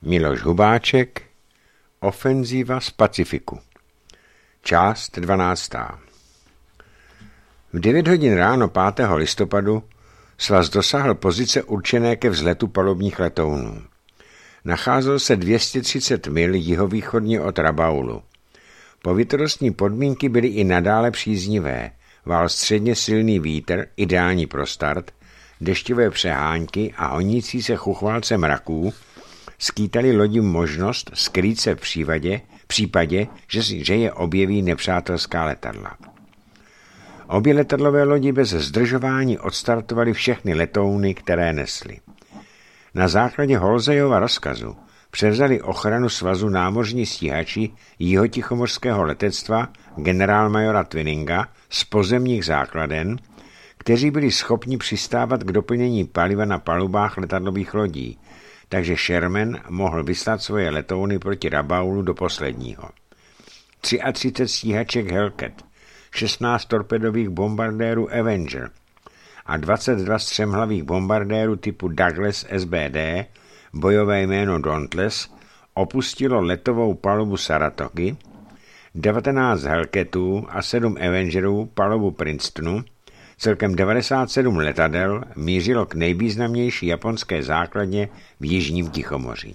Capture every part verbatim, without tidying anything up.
Miloš Hubáček, Ofenzíva z Pacifiku. Část dvanáctá. V devět hodin ráno pátého listopadu svaz dosáhl pozice určené ke vzletu palubních letounů. Nacházel se dvě stě třicet mil jihovýchodně od Rabaulu. Povětrnostní podmínky byly i nadále příznivé, vál středně silný vítr, ideální pro start, deštivé přehánky a honící se chuchvalce mraků skýtali lodím možnost skrýt se v případě, případě že, si, že je objeví nepřátelská letadla. Obě letadlové lodi bez zdržování odstartovaly všechny letouny, které nesly. Na základě Holzejova rozkazu převzali ochranu svazu námořní stíhači jihotichomorského letectva generálmajora Twinninga z pozemních základen, kteří byli schopni přistávat k doplnění paliva na palubách letadlových lodí, takže Sherman mohl vyslat svoje letouny proti Rabaulu do posledního. třicet tři stíhaček Hellcat, šestnáct torpedových bombardérů Avenger a dvacet dva střemhlavých bombardérů typu Douglas S B D, bojové jméno Dauntless, opustilo letovou palubu Saratogy, devatenáct Hellcatů a sedm Avengerů palubu Princetonu, celkem devadesát sedm letadel mířilo k nejvýznamnější japonské základně v jižním Tichomoří.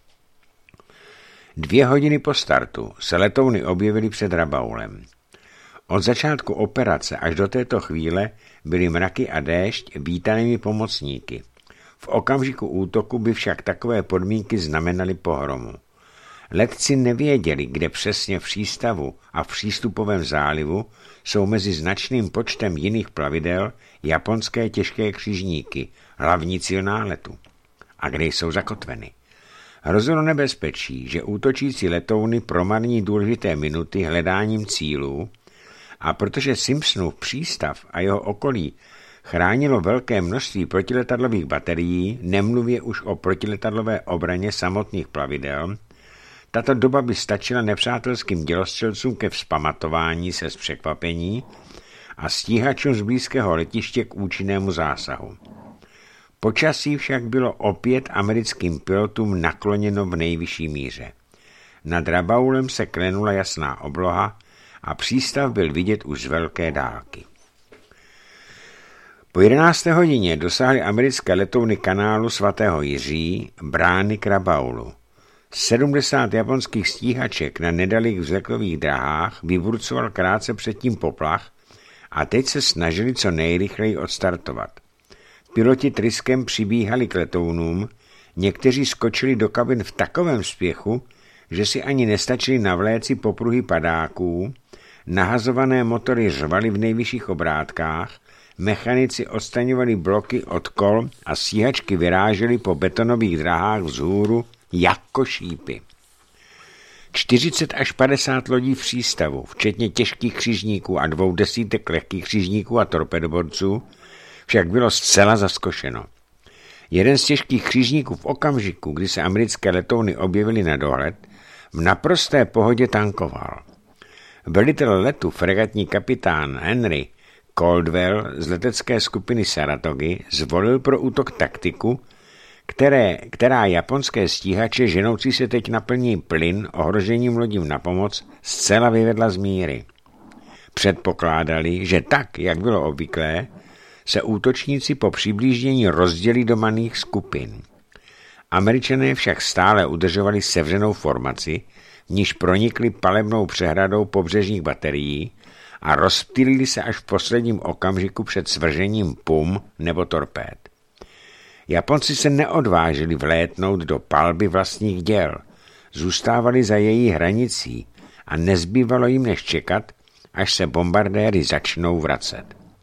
Dvě hodiny po startu se letouny objevily před Rabaulem. Od začátku operace až do této chvíle byly mraky a déšť vítanými pomocníky. V okamžiku útoku by však takové podmínky znamenaly pohromu. Letci nevěděli, kde přesně v přístavu a v přístupovém zálivu jsou mezi značným počtem jiných plavidel japonské těžké křižníky, hlavní cíl náletu, a kde jsou zakotveny. Hrozilo nebezpečí, že útočící letouny promarní důležité minuty hledáním cílů, a protože Simpsonův přístav a jeho okolí chránilo velké množství protiletadlových baterií, nemluvě už o protiletadlové obraně samotných plavidel, tato doba by stačila nepřátelským dělostřelcům ke vzpamatování se z překvapení a stíhačům z blízkého letiště k účinnému zásahu. Počasí však bylo opět americkým pilotům nakloněno v nejvyšší míře. Nad Rabaulem se klenula jasná obloha a přístav byl vidět už z velké dálky. Po jedenácté hodině dosáhly americké letouny kanálu svatého Jiří, brány k Rabaulu. sedmdesát japonských stíhaček na nedalých vzletových dráhách vyburcoval krátce předtím poplach a teď se snažili co nejrychleji odstartovat. Piloti tryskem přibíhali k letounům, někteří skočili do kabin v takovém spěchu, že si ani nestačili navléci popruhy padáků, nahazované motory řvaly v nejvyšších obrátkách, mechanici odstaňovali bloky od kol a stíhačky vyrážely po betonových dráhách vzhůru jako šípy. čtyřicet až padesát lodí v přístavu, včetně těžkých křižníků a dvou desítek lehkých křižníků a torpedoborců, však bylo zcela zaskošeno. Jeden z těžkých křižníků v okamžiku, kdy se americké letouny objevily na dohled, v naprosté pohodě tankoval. Velitel letu, fregatní kapitán Henry Caldwell z letecké skupiny Saratogy zvolil pro útok taktiku, které, která japonské stíhače ženoucí se teď naplní plyn ohrožením lodím na pomoc zcela vyvedla z míry. Předpokládali, že tak, jak bylo obvyklé, se útočníci po přiblížení rozdělí do malých skupin. Američané však stále udržovali sevřenou formaci, v níž pronikli palebnou přehradou pobřežních baterií a rozptýlili se až v posledním okamžiku před svržením pum nebo torpéd. Japonci se neodvážili vlétnout do palby vlastních děl, zůstávali za její hranicí a nezbývalo jim než čekat, až se bombardéry začnou vracet.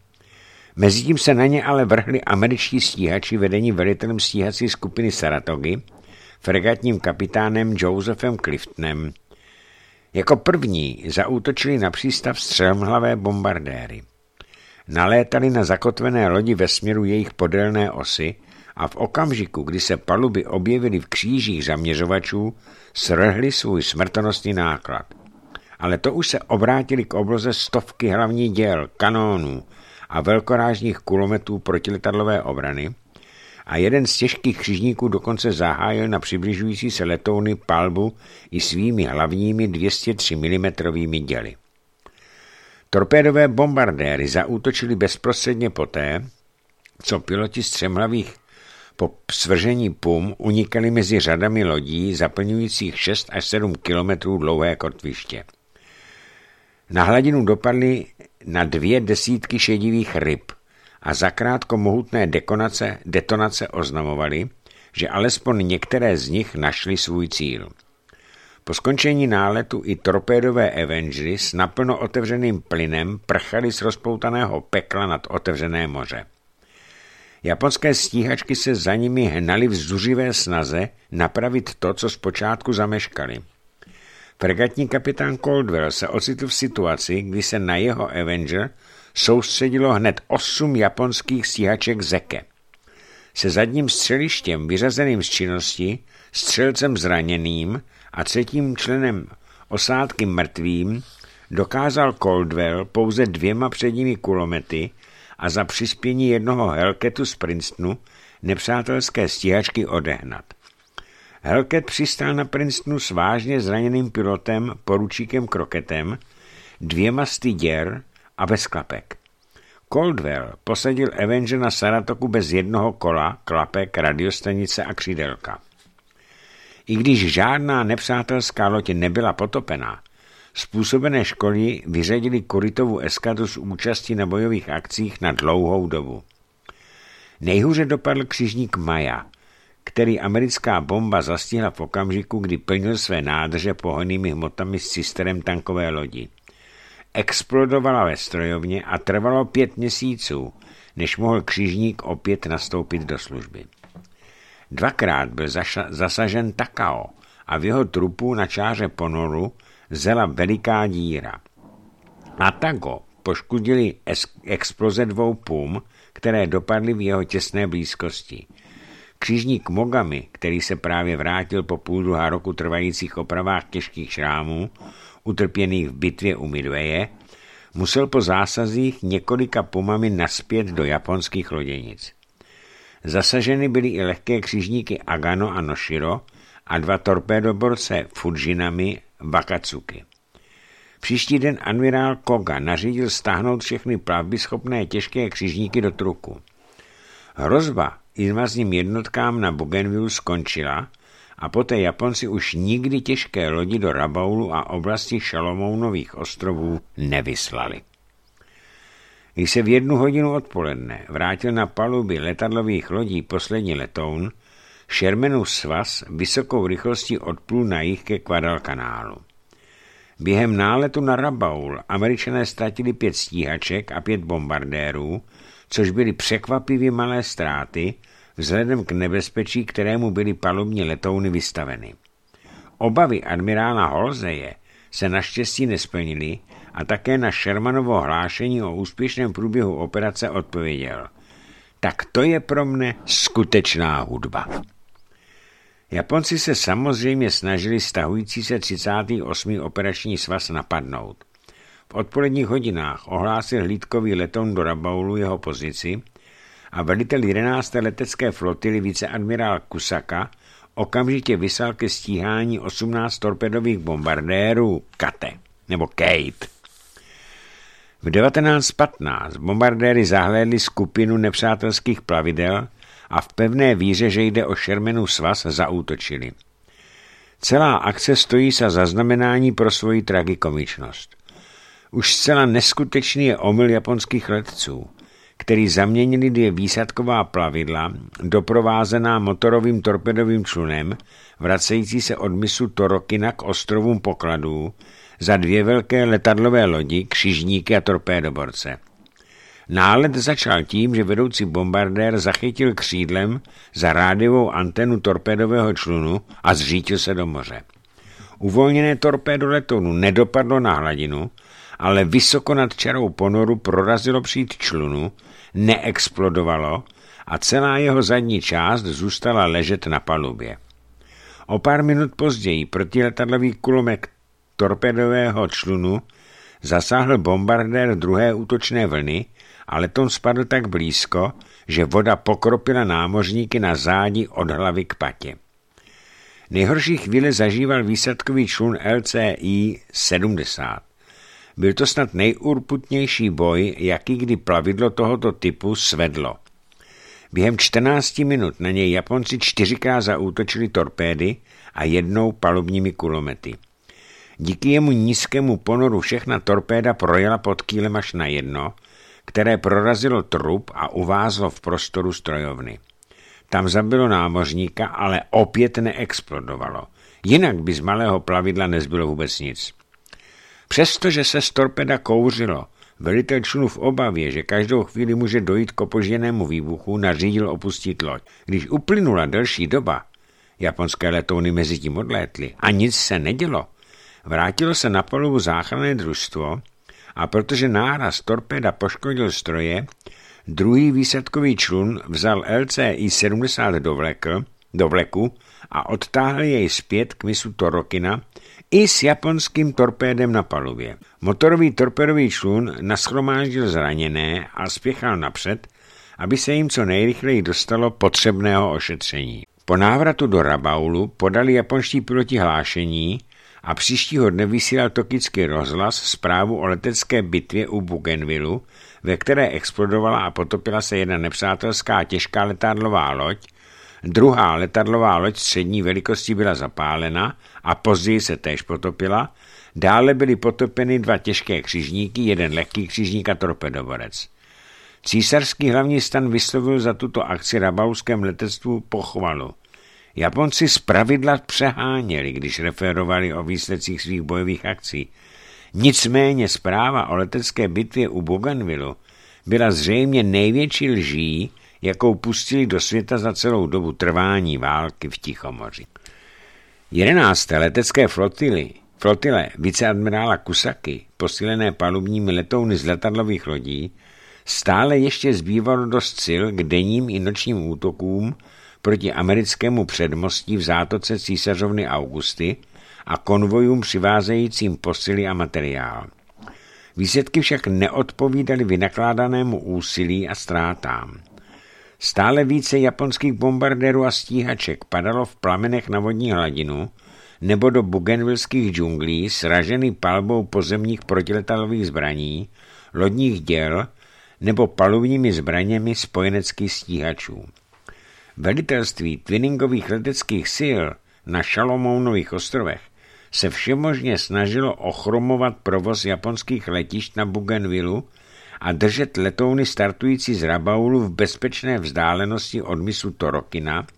Mezitím se na ně ale vrhli američtí stíhači vedení velitelem stíhací skupiny Saratogy, fregatním kapitánem Josephem Cliftonem. Jako první zaútočili na přístav střelmhlavé bombardéry. Nalétali na zakotvené lodi ve směru jejich podélné osy a v okamžiku, kdy se paluby objevily v křížích zaměřovačů, srhli svůj smrtonosný náklad. Ale to už se obrátili k obloze stovky hlavních děl, kanónů a velkorážních kulometů protiletadlové obrany a jeden z těžkých křižníků dokonce zahájil na přibližující se letouny palbu i svými hlavními dvě stě tři milimetrovými děly. Torpédové bombardéry zaútočili bezprostředně poté, co piloti střemhlavých po svržení pum unikali mezi řadami lodí zaplňujících šest až sedm kilometrů dlouhé kotviště. Na hladinu dopadly na dvě desítky šedivých ryb a zakrátko mohutné dekonace, detonace oznamovaly, že alespoň některé z nich našly svůj cíl. Po skončení náletu i torpédové Avengery s naplno otevřeným plynem prchaly z rozpoutaného pekla nad otevřené moře. Japonské stíhačky se za nimi hnaly v zuřivé snaze napravit to, co zpočátku zameškali. Fregatní kapitán Caldwell se ocitl v situaci, kdy se na jeho Avenger soustředilo hned osm japonských stíhaček Zeke. Se zadním střelištěm vyřazeným z činnosti, střelcem zraněným a třetím členem osádky mrtvým dokázal Caldwell pouze dvěma předními kulomety a za přispění jednoho Hellcatu z Princetonu nepřátelské stíhačky odehnat. Hellcat přistál na Princetonu s vážně zraněným pilotem poručíkem Crocketem, dvěma sty děr a bez klapek. Caldwell posadil Avenger na Saratogu bez jednoho kola, klapek, radiostanice a křídelka. I když žádná nepřátelská loď nebyla potopená, způsobené škody vyřadili Kuritovu eskadru z účasti na bojových akcích na dlouhou dobu. Nejhůře dopadl křižník Maya, který americká bomba zastihla v okamžiku, kdy plnil své nádrže pohonnými hmotami s cisterem tankové lodi. Explodovala ve strojovně a trvalo pět měsíců, než mohl křižník opět nastoupit do služby. Dvakrát byl zaša- zasažen Takao a v jeho trupu na čáře ponoru zela veliká díra. Atago poškodili es- exploze dvou pum, které dopadly v jeho těsné blízkosti. Křižník Mogami, který se právě vrátil po půl druhá roku trvajících opravách těžkých šrámů, utrpěných v bitvě u Midwaye, musel po zásazích několika pumami naspět do japonských loděnic. Zasaženy byly i lehké křižníky Agano a Noshiro a dva torpédoborce Fujinami Wakatsuki. Příští den admirál Koga nařídil stáhnout všechny plavbyschopné těžké křižníky do truku. Hrozba invazním jednotkám na Bougainville skončila a poté Japonci už nikdy těžké lodi do Rabaulu a oblasti Šalomounových ostrovů nevyslali. Když se v jednu hodinu odpoledne vrátil na paluby letadlových lodí poslední letoun, Shermanův svaz vysokou rychlostí odplul na jih ke Guadalcanálu. Během náletu na Rabaul Američané ztratili pět stíhaček a pět bombardérů, což byly překvapivě malé ztráty vzhledem k nebezpečí, kterému byly palubní letouny vystaveny. Obavy admirála Halseye se naštěstí nesplnily a také na Shermanovo hlášení o úspěšném průběhu operace odpověděl: tak to je pro mne skutečná hudba. Japonci se samozřejmě snažili stahující se třicátý osmý operační svaz napadnout. V odpoledních hodinách ohlásil hlídkový letoun do Rabaulu jeho pozici a velitel jedenácté letecké flotily viceadmirál Kusaka okamžitě vyslal ke stíhání osmnáct torpedových bombardérů Kate nebo Kate. V devatenáct patnáct bombardéry zahlédli skupinu nepřátelských plavidel a v pevné víře, že jde o Shermanův svaz, zaútočili. Celá akce stojí za zaznamenání pro svoji tragikomičnost. Už zcela neskutečný je omyl japonských letců, který zaměnili dvě výsadková plavidla, doprovázená motorovým torpedovým člunem, vracející se od mysu Torokina k ostrovům pokladů, za dvě velké letadlové lodi, křižníky a torpédoborce. Nálet začal tím, že vedoucí bombardér zachytil křídlem za rádiovou antenu torpédového člunu a zřítil se do moře. Uvolněné torpédo letounu nedopadlo na hladinu, ale vysoko nad čarou ponoru prorazilo přít člunu, neexplodovalo a celá jeho zadní část zůstala ležet na palubě. O pár minut později protiletadlový kulomet torpédového člunu zasáhl bombardér druhé útočné vlny a letoun spadl tak blízko, že voda pokropila námořníky na zádi od hlavy k patě. Nejhorší chvíle zažíval výsadkový člun L C I sedmdesát. Byl to snad nejurputnější boj, jaký kdy plavidlo tohoto typu svedlo. Během čtrnácti minut na něj Japonci čtyřikrát zaútočili torpédy a jednou palubními kulomety. Díky jemu nízkému ponoru všechna torpéda projela pod kýlem až na jedno, které prorazilo trup a uvázlo v prostoru strojovny. Tam zabilo námořníka, ale opět neexplodovalo. Jinak by z malého plavidla nezbylo vůbec nic. Přestože se z torpéda kouřilo, velitel člunu v obavě, že každou chvíli může dojít k opožděnému výbuchu, nařídil opustit loď. Když uplynula delší doba, japonské letouny mezi tím odlétly a nic se nedělo, vrátilo se na palubu záchranné družstvo a protože náraz torpéda poškodil stroje, druhý výsadkový člun vzal L C I sedmdesát do, vlekl, do vleku a odtáhl jej zpět k mysu Torokina i s japonským torpédem na palubě. Motorový torpédový člun nashromáždil zraněné a spěchal napřed, aby se jim co nejrychleji dostalo potřebného ošetření. Po návratu do Rabaulu podali japonští piloti hlášení a příštího dne vysílal tokický rozhlas zprávu o letecké bitvě u Bougainvillu, ve které explodovala a potopila se jedna nepřátelská těžká letadlová loď, druhá letadlová loď střední velikosti byla zapálena a později se též potopila, dále byly potopeny dva těžké křižníky, jeden lehký křižník a torpedoborec. Císařský hlavní stan vyslovil za tuto akci rabaulském letectvu pochvalu. Japonci zpravidla přeháněli, když referovali o výsledcích svých bojových akcí. Nicméně zpráva o letecké bitvě u Bougainvillu byla zřejmě největší lží, jakou pustili do světa za celou dobu trvání války v Tichomoří. jedenácté letecké flotily, flotile viceadmirála Kusaki, posílené palubními letouny z letadlových lodí, stále ještě zbývalo dost sil k denním i nočním útokům proti americkému předmostí v zátoce císařovny Augusty a konvojům přivázejícím posily a materiál. Výsledky však neodpovídaly vynakládanému úsilí a ztrátám. Stále více japonských bombardérů a stíhaček padalo v plamenech na vodní hladinu nebo do bougainvillských džunglí sražený palbou pozemních protiletadlových zbraní, lodních děl nebo palubními zbraněmi spojeneckých stíhačů. Velitelství twinningových leteckých sil na Šalomounových ostrovech se všemožně snažilo ochromovat provoz japonských letišť na Bougainvillu a držet letouny startující z Rabaulu v bezpečné vzdálenosti od mysu Torokina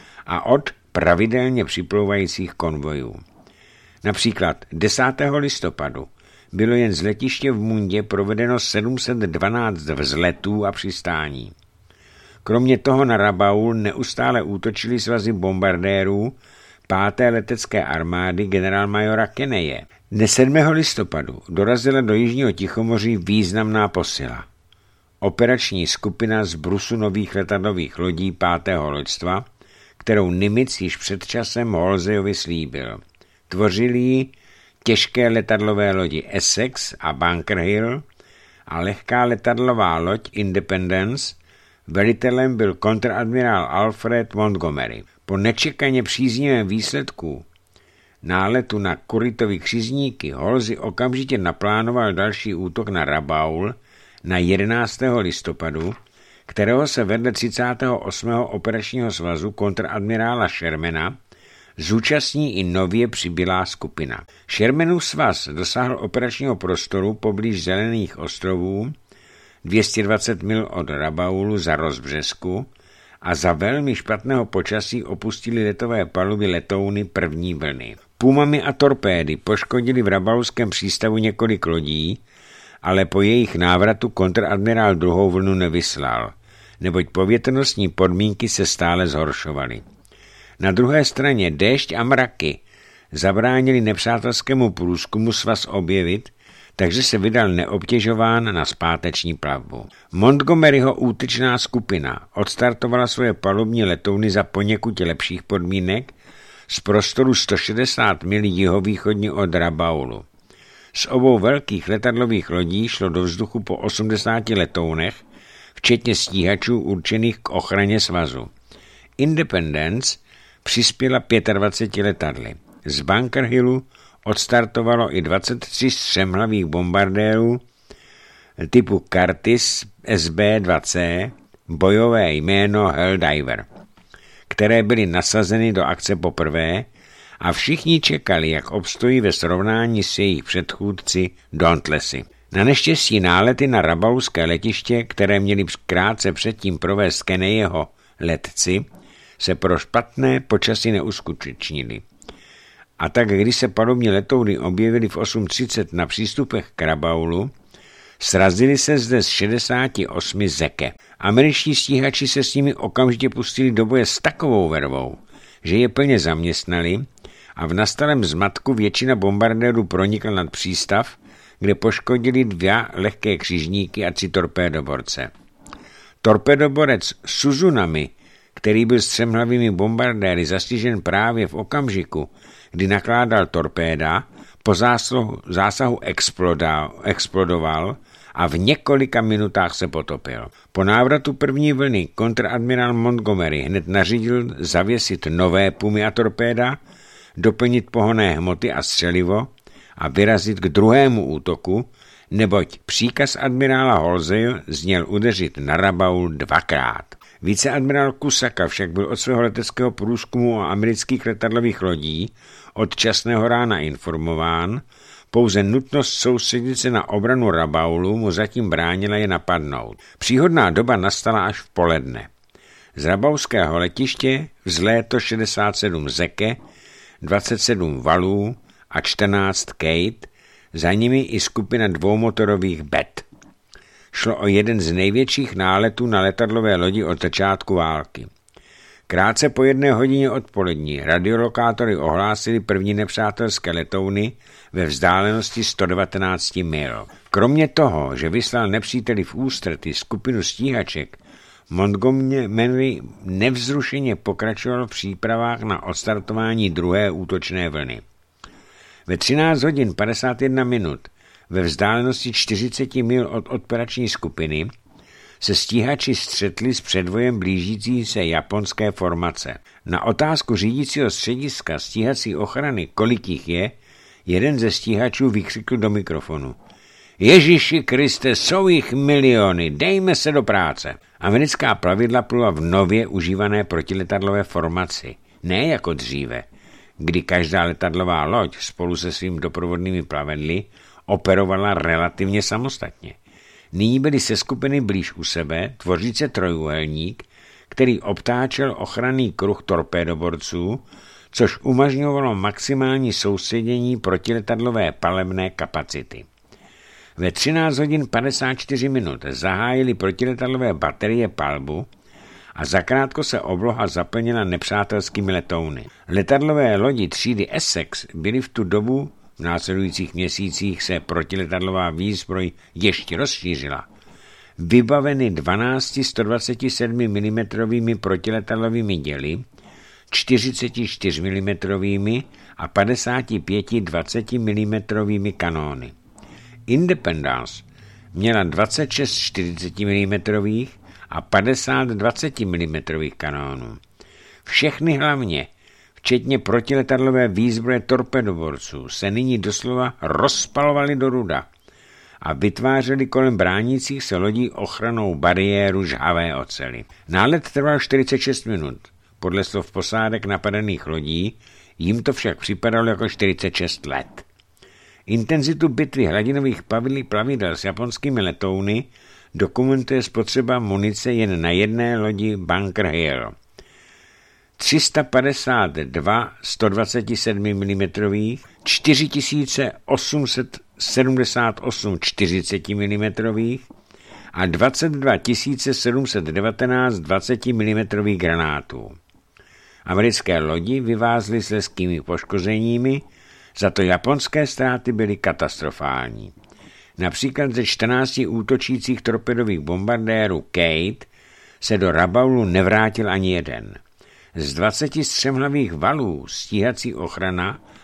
a od pravidelně připlouvajících konvojů. Například desátého listopadu bylo jen z letiště v Mundě provedeno sedm set dvanáct vzletů a přistání. Kromě toho na Rabaul neustále útočili svazy bombardérů páté letecké armády generálmajora Kenneje. Dne sedmého listopadu dorazila do jižního Tichomoří významná posila. Operační skupina z brusu nových letadlových lodí pátého loďstva, kterou Nimitz již před časem Halseyovi slíbil. Tvořili ji těžké letadlové lodi Essex a Bunker Hill a lehká letadlová loď Independence. Velitelem byl kontradmirál Alfred Montgomery. Po nečekaně příznivém výsledku náletu na Kuritovy křižníky Halsey okamžitě naplánoval další útok na Rabaul na jedenáctého listopadu, kterého se vedle třicátého osmého operačního svazu kontradmirála Shermana zúčastní i nově přibylá skupina. Shermanův svaz dosáhl operačního prostoru poblíž Zelených ostrovů dvě stě dvacet mil od Rabaulu za rozbřesku a za velmi špatného počasí opustili letové paluby letouny první vlny. Pumami a torpédy poškodili v rabaulském přístavu několik lodí, ale po jejich návratu kontradmirál druhou vlnu nevyslal, neboť povětrnostní podmínky se stále zhoršovaly. Na druhé straně déšť a mraky zabránili nepřátelskému průzkumu svaz objevit, takže se vydal neobtěžován na zpáteční plavbu. Montgomeryho útočná skupina odstartovala svoje palubní letouny za poněkud lepších podmínek z prostoru sto šedesát mil jihovýchodně od Rabaulu. Z obou velkých letadlových lodí šlo do vzduchu po osmdesáti letounech, včetně stíhačů určených k ochraně svazu. Independence přispěla dvaceti pěti letadly. Z Bunker Hillu odstartovalo i dvacet tři střemhlavých bombardérů typu Curtiss S B dva C, bojové jméno Helldiver, které byly nasazeny do akce poprvé a všichni čekali, jak obstojí ve srovnání s jejich předchůdci Dauntlessy. Na neštěstí nálety na rabaulské letiště, které měli krátce předtím provést Kennedyho letci, se pro špatné počasí neuskutečnily. A tak, když se palubní letouny objevily v osm třicet na přístupech k Rabaulu, srazili se zde z šedesáti osmi Zeke. Američtí stíhači se s nimi okamžitě pustili do boje s takovou vervou, že je plně zaměstnali a v nastalém zmatku většina bombardérů pronikla nad přístav, kde poškodili dva lehké křižníky a tři torpédoborce. Torpédoborec Suzunami, který byl s třemhlavými bombardéry zastižen právě v okamžiku, kdy nakládal torpéda, po zásluhu, zásahu exploda, explodoval a v několika minutách se potopil. Po návratu první vlny kontradmirál Montgomery hned nařídil zavěsit nové pumy a torpéda, doplnit pohonné hmoty a střelivo a vyrazit k druhému útoku, neboť příkaz admirála Halseye zněl udeřit na Rabaul dvakrát. Viceadmirál Kusaka však byl od svého leteckého průzkumu o amerických letadlových lodí od časného rána informován, pouze nutnost soustředit se na obranu Rabaulu mu zatím bránila je napadnout. Příhodná doba nastala až v poledne. Z rabaulského letiště vzlétlo šedesát sedm Zeke, dvacet sedm valů a čtrnáct Kate, za nimi i skupina dvoumotorových Bet. Šlo o jeden z největších náletů na letadlové lodi od začátku války. Krátce po jedné hodině odpolední radiolokátory ohlásili první nepřátelské letouny ve vzdálenosti sto devatenáct mil. Kromě toho, že vyslal nepříteli v ústrety skupinu stíhaček, Montgomery nevzrušeně pokračoval v přípravách na odstartování druhé útočné vlny. Ve třináct hodin padesát jedna minut ve vzdálenosti čtyřicet mil od operační skupiny se stíhači střetli s předvojem blížící se japonské formace. Na otázku řídícího střediska stíhací ochrany, kolik jich je, jeden ze stíhačů vykřikl do mikrofonu: Ježíši Kriste, jsou jich miliony, dejme se do práce. Americká plavidla plula v nově užívané protiletadlové formaci, ne jako dříve, kdy každá letadlová loď spolu se svými doprovodnými plavidly operovala relativně samostatně. Nyní byly seskupeny blíž u sebe, tvoříce trojúhelník, který obtáčel ochranný kruh torpédoborců, což umožňovalo maximální soustředění protiletadlové palebné kapacity. Ve třináct hodin padesát čtyři minut zahájily protiletadlové baterie palbu a zakrátko se obloha zaplnila nepřátelskými letouny. Letadlové lodi třídy Essex byly v tu dobu, v následujících měsících se protiletadlová výzbroj ještě rozšířila, vybaveny dvanácti sto dvacet sedm milimetrovými protiletadlovými děly, čtyřicet čtyři milimetrovými a padesát pět dvacet milimetrovými kanóny. Independence měla dvacet šest čtyřicet milimetrových a padesát dvacet milimetrových kanónů. Všechny hlavně, včetně protiletadlové výzbroje torpedoborců, se nyní doslova rozpalovaly do ruda a vytvářely kolem bránících se lodí ochranou bariéru žhavé oceli. Nálet trval čtyřicet šest minut. Podle slov posádek napadených lodí jim to však připadalo jako čtyřicet šest let. Intenzitu bitvy hladinových plavidel s japonskými letouny dokumentuje spotřeba munice jen na jedné lodi Bunker Hill. tři sta padesát dva sto dvacet sedm milimetrových, čtyři tisíce osm set sedmdesát osm čtyřicet milimetrových a dvacet dva tisíce sedm set devatenáct dvacet milimetrových granátů. Americké lodi vyvázly s lehkými poškozeními, za to japonské ztráty byly katastrofální. Například ze čtrnácti útočících torpedových bombardérů Kate se do Rabaulu nevrátil ani jeden. Z dvaceti střemhlavých valů stíhací ochrana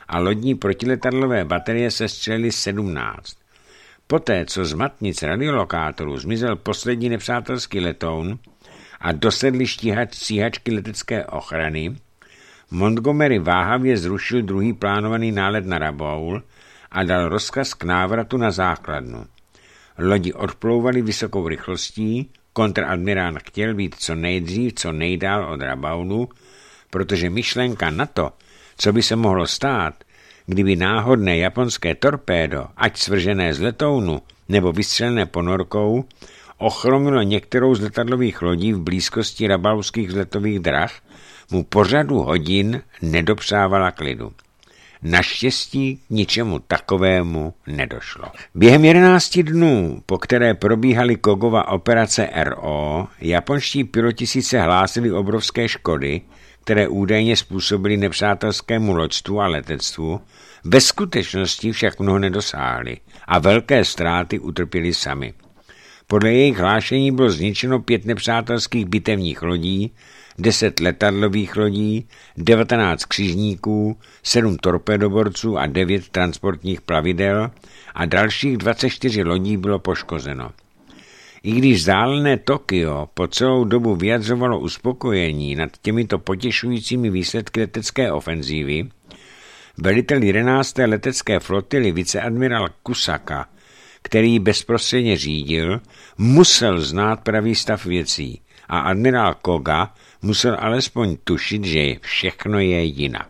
a lodní protiletadlové baterie sestřelily sedmnáct. Poté, co z matnic radiolokátorů zmizel poslední nepřátelský letoun a dosedly stíhač, stíhačky letecké ochrany, Montgomery váhavě zrušil druhý plánovaný nálet na Rabaul a dal rozkaz k návratu na základnu. Lodi odplouvaly vysokou rychlostí, kontradmirál chtěl být co nejdřív, co nejdál od Rabaulu, protože myšlenka na to, co by se mohlo stát, kdyby náhodné japonské torpédo, ať svržené z letounu nebo vystřelené ponorkou, ochromilo některou z letadlových lodí v blízkosti rabaulských vzletových drah, mu po řadu hodin nedopřávala klidu. Naštěstí k ničemu takovému nedošlo. Během jedenácti dnů, po které probíhaly Kogova operace R O, japonští piloti sice hlásili obrovské škody, které údajně způsobily nepřátelskému loďstvu a letectvu, ve skutečnosti však mnoho nedosáhli a velké ztráty utrpěli sami. Podle jejich hlášení bylo zničeno pět nepřátelských bitevních lodí, deset letadlových lodí, devatenáct křižníků, sedm torpédoborců a devět transportních plavidel a dalších dvacet čtyři lodí bylo poškozeno. I když vzdálené Tokio po celou dobu vyjadřovalo uspokojení nad těmito potěšujícími výsledky letecké ofenzívy, velitel jedenácté letecké flotily viceadmirál Kusaka, který ji bezprostředně řídil, musel znát pravý stav věcí a admirál Koga musel alespoň tušit, že všechno je jinak.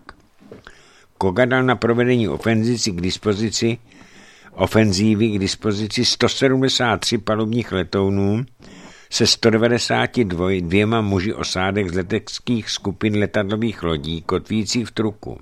Koga dal na provedení ofenzívy k dispozici ofenzívy k dispozici sto sedmdesát tři palubních letounů se sto devadesát dva muži osádek z leteckých skupin letadlových lodí kotvících v Truku.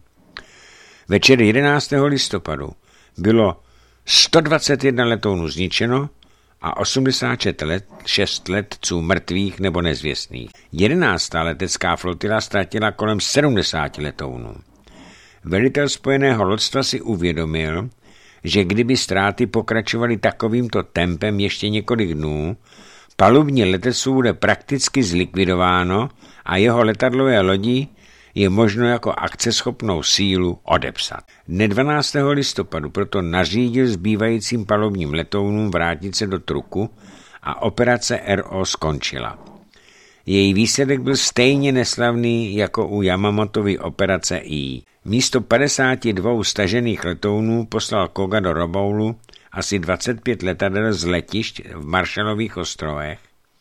Večer jedenáctého listopadu bylo sto dvacet jedna letounů zničeno a osmdesát šest letců mrtvých nebo nezvěstných. jedenáctá letecká flotila ztratila kolem sedmdesáti letounů. Velitel spojeného loďstva si uvědomil, že kdyby ztráty pokračovaly takovýmto tempem ještě několik dnů, palubní letectvo bude prakticky zlikvidováno a jeho letadlové lodi je možno jako akceschopnou sílu odepsat. Dne dvanáctého listopadu proto nařídil zbývajícím palubním letounům vrátit se do Truku a operace R O skončila. Její výsledek byl stejně neslavný jako u Yamamotovy operace I. Místo padesáti dvou stažených letounů poslal Koga do Rabaulu asi dvacet pět letadel z letišť v Marshallových ostrovech.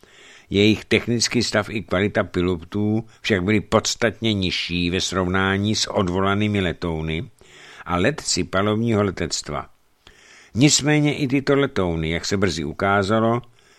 Jejich technický stav i kvalita pilotů však byly podstatně nižší ve srovnání s odvolanými letouny a letci palubního letectva. Nicméně i tyto letouny, jak se brzy ukázalo,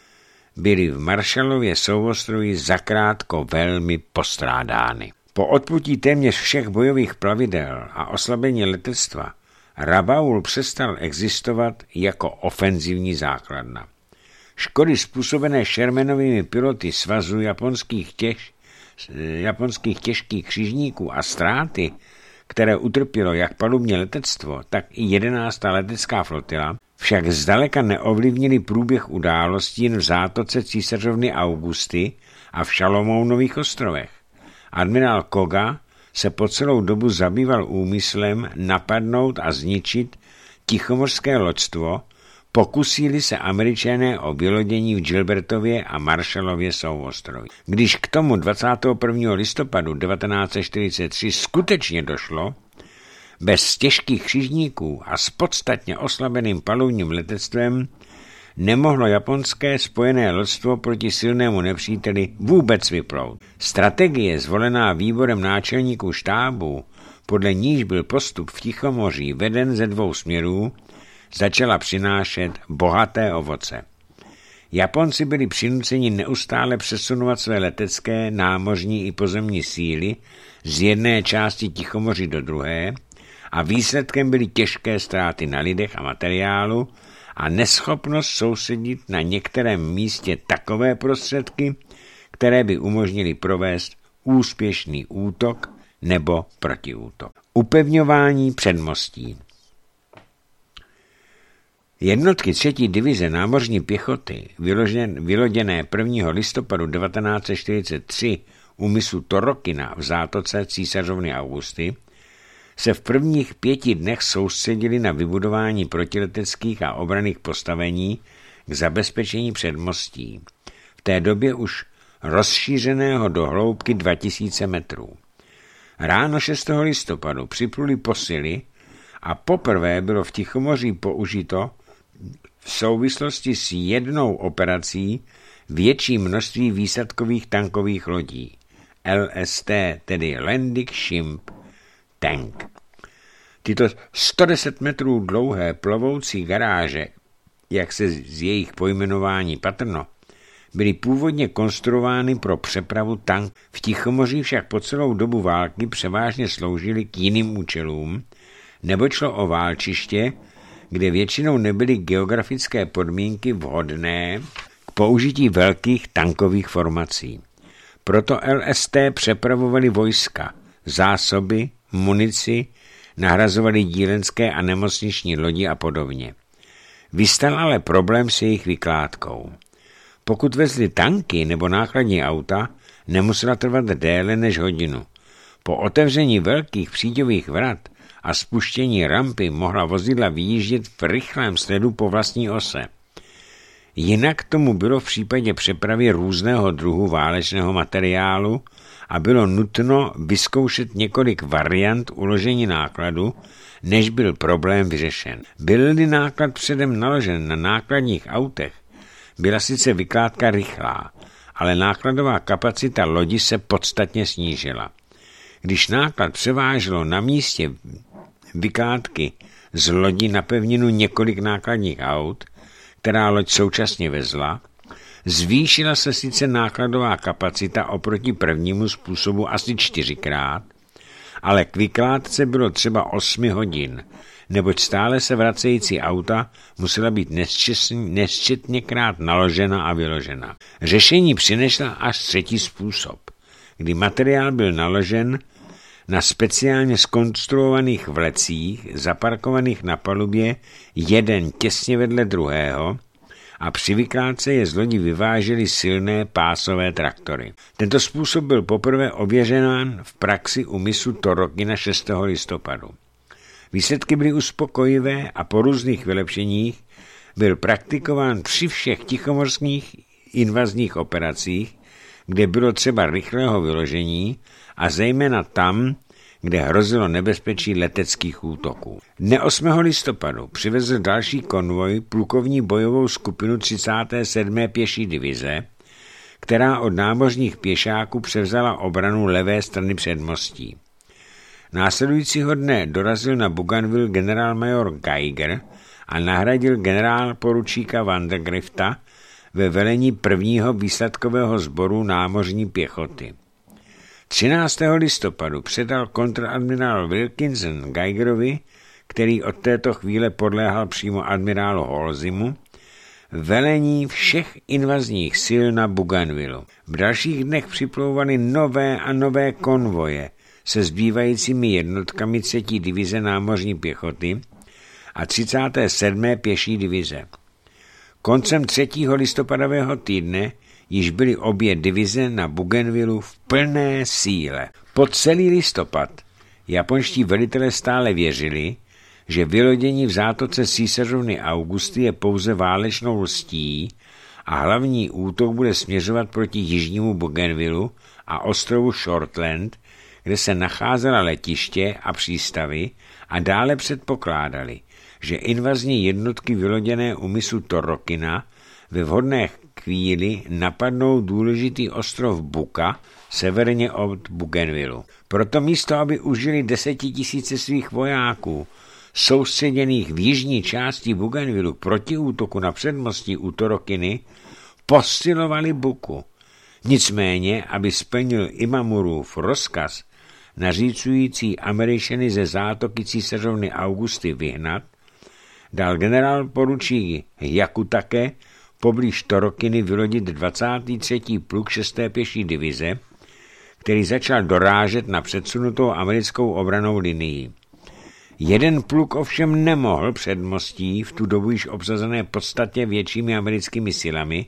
byly v Marshallově souostroví zakrátko velmi postrádány. Po odplutí téměř všech bojových plavidel a oslabení letectva Rabaul přestal existovat jako ofenzivní základna. Škody způsobené Shermanovými piloty svazu japonských, těž, japonských těžkých křižníků a ztráty, které utrpělo jak palubní letectvo, tak i jedenáctá letecká flotila, však zdaleka neovlivnili průběh událostí jen v zátoce císařovny Augusty a v Šalomounových ostrovech. Admirál Koga se po celou dobu zabýval úmyslem napadnout a zničit tichomořské loďstvo, pokusili se Američané o vylodění v Gilbertově a Marshallově souostroví. Když k tomu dvacátého prvního listopadu devatenáct set čtyřicet tři skutečně došlo, bez těžkých křižníků a s podstatně oslabeným palubním letectvem nemohlo japonské spojené loďstvo proti silnému nepříteli vůbec vyplout. Strategie zvolená výborem náčelníků štábu, podle níž byl postup v Tichomoří veden ze dvou směrů, začala přinášet bohaté ovoce. Japonci byli přinuceni neustále přesunovat své letecké, námořní i pozemní síly z jedné části Tichomoří do druhé a výsledkem byly těžké ztráty na lidech a materiálu a neschopnost sousedit na některém místě takové prostředky, které by umožnily provést úspěšný útok nebo protiútok. Upevňování předmostí. Jednotky třetí divize námořní pěchoty, vyloděné prvního listopadu devatenáct set čtyřicet tři u mysu Torokina v zátoce císařovny Augusty, se v prvních pěti dnech soustředili na vybudování protileteckých a obranných postavení k zabezpečení předmostí, v té době už rozšířeného do hloubky dva tisíce metrů. Ráno šestého listopadu připluli posily a poprvé bylo v Tichomoří použito v souvislosti s jednou operací větší množství výsadkových tankových lodí, L S T, tedy Landing Ship Tank. Tyto sto deset metrů dlouhé plovoucí garáže, jak se z jejich pojmenování patrno, byly původně konstruovány pro přepravu tank. V Tichomoří však po celou dobu války převážně sloužily k jiným účelům, nebo šlo o válčiště, kde většinou nebyly geografické podmínky vhodné k použití velkých tankových formací. Proto L S T přepravovali vojska, zásoby, munici, nahrazovali dílenské a nemocniční lodi a podobně. Vystal ale problém s jejich vykládkou. Pokud vezli tanky nebo nákladní auta, nemusela trvat déle než hodinu. Po otevření velkých příďových vrat a spuštění rampy mohla vozidla vyjíždět v rychlém sledu po vlastní ose. Jinak tomu bylo v případě přepravy různého druhu válečného materiálu a bylo nutno vyzkoušet několik variant uložení nákladu, než byl problém vyřešen. Byl-li náklad předem naložen na nákladních autech, byla sice vykládka rychlá, ale nákladová kapacita lodi se podstatně snížila. Když náklad převáželo na místě vykládky z lodi na pevninu několik nákladních aut, která loď současně vezla, zvýšila se sice nákladová kapacita oproti prvnímu způsobu asi čtyřikrát, ale k vykládce bylo třeba osmi hodin, neboť stále se vracející auta musela být nesčetněkrát naložena a vyložena. Řešení přinesla až třetí způsob, kdy materiál byl naložen na speciálně zkonstruovaných vlecích, zaparkovaných na palubě jeden těsně vedle druhého, a při vykládce je z lodi vyvážely silné pásové traktory. Tento způsob byl poprvé ověřen v praxi u mysu Torokina šestého listopadu. Výsledky byly uspokojivé a po různých vylepšeních byl praktikován při všech tichomorských invazních operacích, kde bylo třeba rychlého vyložení a zejména tam, kde hrozilo nebezpečí leteckých útoků. Dne osmého listopadu přivezl další konvoj plukovní bojovou skupinu třicáté sedmé pěší divize, která od námořních pěšáků převzala obranu levé strany předmostí. Následujícího dne dorazil na Bougainville generálmajor Geiger a nahradil generálporučíka Van der Grifta ve velení prvního výsadkového sboru námořní pěchoty. třináctého listopadu předal kontradmirál Wilkinson Geigerovi, který od této chvíle podléhal přímo admirálu Halseymu, velení všech invazních sil na Bougainville. V dalších dnech připlouvaly nové a nové konvoje se zbývajícími jednotkami třetí divize námořní pěchoty a třicáté sedmé pěší divize. Koncem třetího listopadového týdne již byly obě divize na Bougainvillu v plné síle. Po celý listopad japonští velitelé stále věřili, že vylodění v zátoce císařovny Augusty je pouze válečnou lstí a hlavní útok bude směřovat proti jižnímu Bougainvillu a ostrovu Shortland, kde se nacházela letiště a přístavy, a dále předpokládali, že invazní jednotky vyloděné u mysu Torokina ve vhodné chvíli napadnou důležitý ostrov Buka severně od Bougainvillu. Proto místo, aby užili desetitisíce svých vojáků soustředěných v jižní části Bougainvillu k protiútoku na předmostí u Torokiny, posilovali Buku. Nicméně, aby splnil Imamurův rozkaz nařícující Američany ze zátoky císařovny Augusty vyhnat, dal generál poručík Hyakutake poblíž Torokiny vylodit dvacátý třetí pluk šesté pěší divize, který začal dorážet na předsunutou americkou obranou linii. Jeden pluk ovšem nemohl předmostí, v tu dobu již obsazené podstatně většími americkými silami,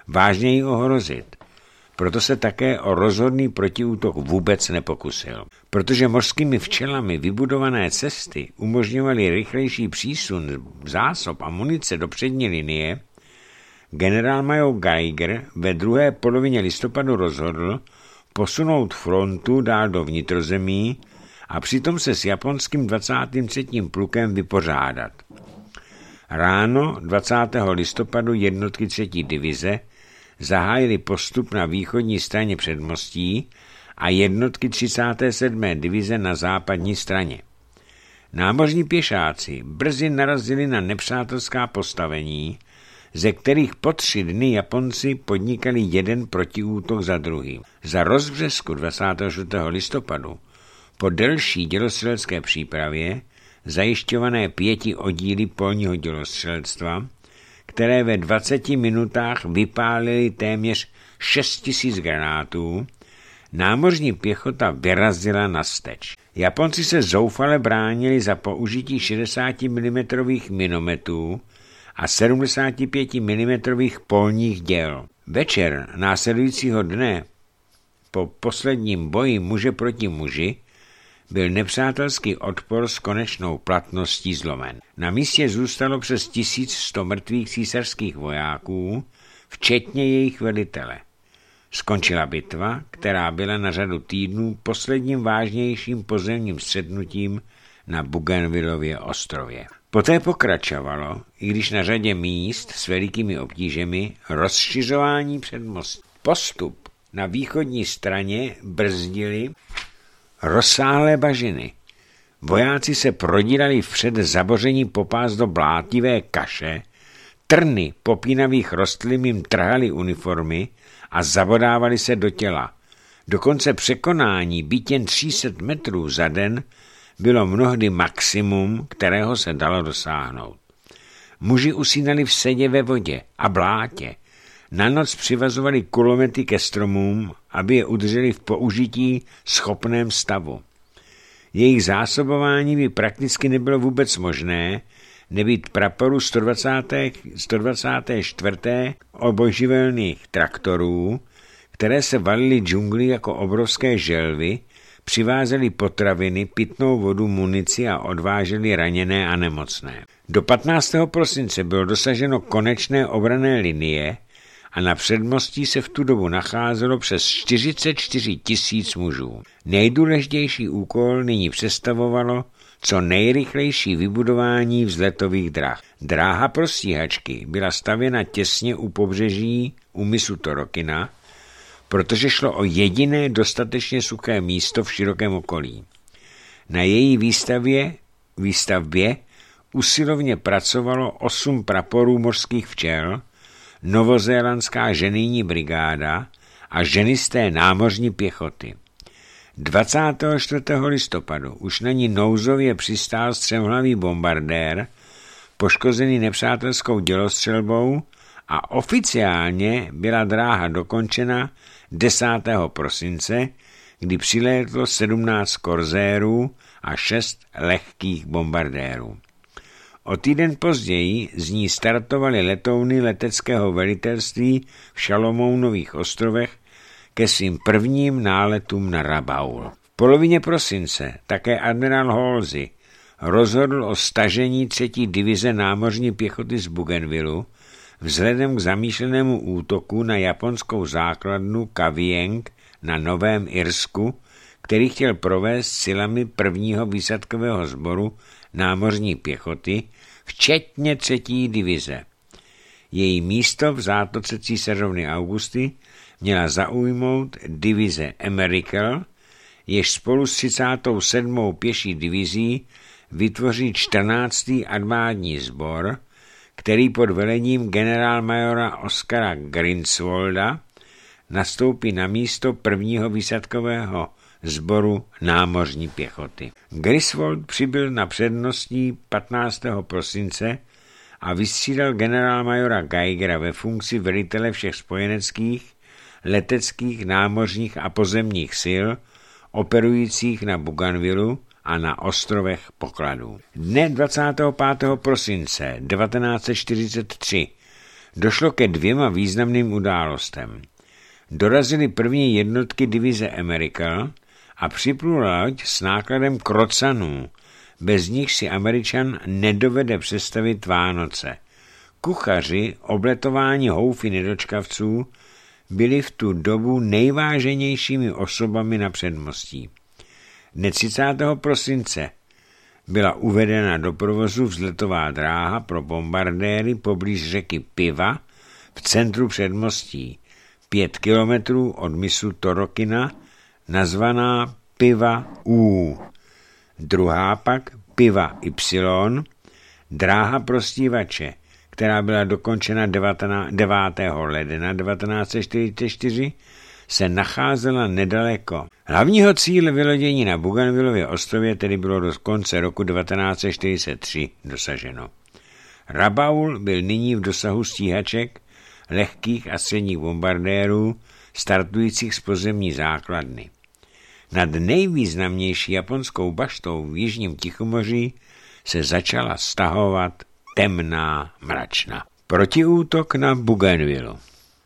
vážněji ohrozit. Proto se také o rozhodný protiútok vůbec nepokusil. Protože mořskými včelami vybudované cesty umožňovaly rychlejší přísun zásob a munice do přední linie, generálmajor Geiger ve druhé polovině listopadu rozhodl posunout frontu dál do vnitrozemí a přitom se s japonským dvacátým třetím plukem vypořádat. Ráno dvacátého listopadu jednotky třetí divize zahájily postup na východní straně předmostí a jednotky třicáté sedmé divize na západní straně. Námořní pěšáci brzy narazili na nepřátelská postavení, ze kterých po tři dny Japonci podnikali jeden protiútok za druhým. Za rozbřesku dvacátého čtvrtého listopadu po delší dělostřelecké přípravě, zajišťované pěti oddíly polního dělostřelectva, které ve dvaceti minutách vypálily téměř šest tisíc granátů, námořní pěchota vyrazila na steč. Japonci se zoufale bránili za použití šedesát milimetrů minometů a sedmdesát pět milimetrů polních děl. Večer následujícího dne po posledním boji muže proti muži byl nepřátelský odpor s konečnou platností zlomen. Na místě zůstalo přes tisíc sto mrtvých císařských vojáků, včetně jejich velitele. Skončila bitva, která byla na řadu týdnů posledním vážnějším pozemním střetnutím na Bougainvillově ostrově. Poté pokračovalo, i když na řadě míst s velikými obtížemi, rozšiřování předmostí. Postup na východní straně brzdili rozsáhlé bažiny. Vojáci se prodírali vpřed zaboření popás do blátivé kaše, trny popínavých rostlin jim trhaly uniformy a zabodávali se do těla. Dokonce překonání byť jen tři sta metrů za den bylo mnohdy maximum, kterého se dalo dosáhnout. Muži usínali v sedě ve vodě a blátě. Na noc přivazovali kulomety ke stromům, aby je udrželi v použití schopném stavu. Jejich zásobování by prakticky nebylo vůbec možné, nebýt praporu sto dvacet čtyři obojživelných traktorů, které se valily džunglí jako obrovské želvy, přivázeli potraviny, pitnou vodu, munici a odváželi raněné a nemocné. Do patnáctého prosince bylo dosaženo konečné obranné linie a na předmostí se v tu dobu nacházelo přes čtyřicet čtyři tisíc mužů. Nejdůležitější úkol nyní představovalo co nejrychlejší vybudování vzletových drah. Dráha pro stíhačky byla stavěna těsně u pobřeží u mysu Torokina, protože šlo o jediné dostatečně suché místo v širokém okolí. Na její výstavě, výstavbě usilovně pracovalo osm praporů mořských včel, novozélandská ženijní brigáda a ženisté námořní pěchoty. dvacátého čtvrtého listopadu už na ní nouzově přistál střemhlavý bombardér, poškozený nepřátelskou dělostřelbou a oficiálně byla dráha dokončena desátého prosince, kdy přilétlo sedmnáct korzérů a šest lehkých bombardérů. O týden později z ní startovaly letouny leteckého velitelství v Šalomounových ostrovech ke svým prvním náletům na Rabaul. V polovině prosince také admirál Halsey rozhodl o stažení třetí divize námořní pěchoty z Bougainvillu vzhledem k zamýšlenému útoku na japonskou základnu Kavieng na Novém Irsku, který chtěl provést silami prvního výsadkového sboru námořní pěchoty, včetně třetí divize. Její místo v zátoce císařovny Augusty měla zaujmout divize Americal, jež spolu s třicátou sedmou pěší divizí vytvoří čtrnáctý armádní sbor, který pod velením generálmajora Oskara Grindelwalda nastoupí na místo prvního výsadkového sboru námořní pěchoty. Griswold přibyl na předností patnáctého prosince a vystřídal generálmajora Geigera ve funkci velitele všech spojeneckých, leteckých, námořních a pozemních sil operujících na Bougainvillu a na ostrovech pokladů. Dne dvacátého pátého prosince devatenáct set čtyřicet tři došlo ke dvěma významným událostem. Dorazily první jednotky divize Americal a připlula loď s nákladem krocanů. Bez nich si Američan nedovede představit Vánoce. Kuchaři, obletováni houfy nedočkavců, byli v tu dobu nejváženějšími osobami na předmostí. Dne třicátého prosince byla uvedena do provozu vzletová dráha pro bombardéry poblíž řeky Piva v centru předmostí, pět kilometrů od mysu Torokina, nazvaná Piva U. Druhá pak Piva Y, dráha pro stívače, která byla dokončena devátého ledna devatenáct set čtyřicet čtyři, se nacházela nedaleko. Hlavního cíle vylodění na Bougainvillově ostrově tedy bylo do konce roku devatenáct set čtyřicet tři dosaženo. Rabaul byl nyní v dosahu stíhaček, lehkých a středních bombardérů, startujících z pozemní základny. Nad nejvýznamnější japonskou baštou v jižním Tichomoří se začala stahovat temná mračna. Protiútok na Bougainville.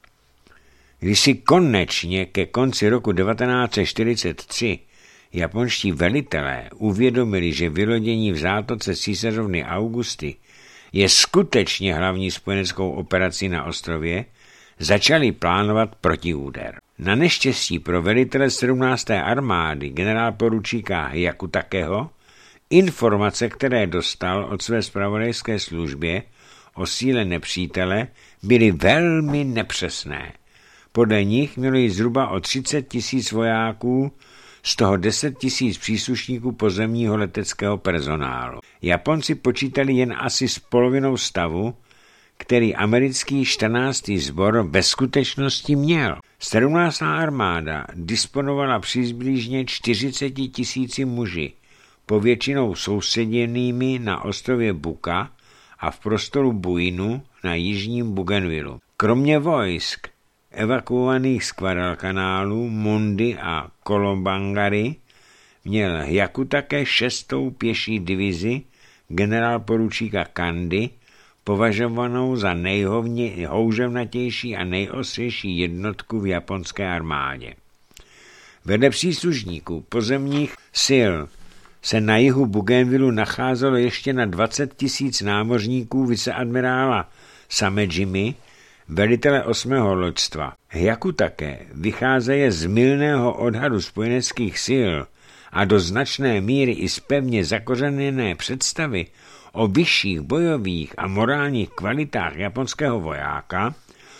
Když si konečně ke konci roku devatenáct set čtyřicet tři japonští velitelé uvědomili, že vylodění v zátoce císařovny Augusty je skutečně hlavní spojeneckou operací na ostrově, začali plánovat protiúder. Na neštěstí pro velitele sedmnácté armády generálporučíka Hyakutakeho informace, které dostal od své zpravodajské službě o síle nepřítele, byly velmi nepřesné. Podle nich mělo jít zhruba o třicet tisíc vojáků, z toho deset tisíc příslušníků pozemního leteckého personálu. Japonci počítali jen asi s polovinou stavu, který americký čtrnáctý sbor ve skutečnosti měl. sedmnáctá armáda disponovala přibližně čtyřicet tisíci muži, povětšinou soustředěnými na ostrově Buka a v prostoru Buinu na jižním Bougainvillu. Kromě vojsk evakuovaných z Guadalcanálu, Mundy a Kolobangary měl Hyakutake šestou pěší divizi generálporučíka Kandy, považovanou za nejhouževnatější a nejostřejší jednotku v japonské armádě. Vedle příslušníků pozemních sil se na jihu Bougainvillu nacházelo ještě na dvacet tisíc námořníků viceadmirála Samejimy, velitele osmého loďstva. Hyakutake vycházeje z mylného odhadu spojeneckých sil a do značné míry i z pevně zakořeněné představy o vyšších bojových a morálních kvalitách japonského vojáka,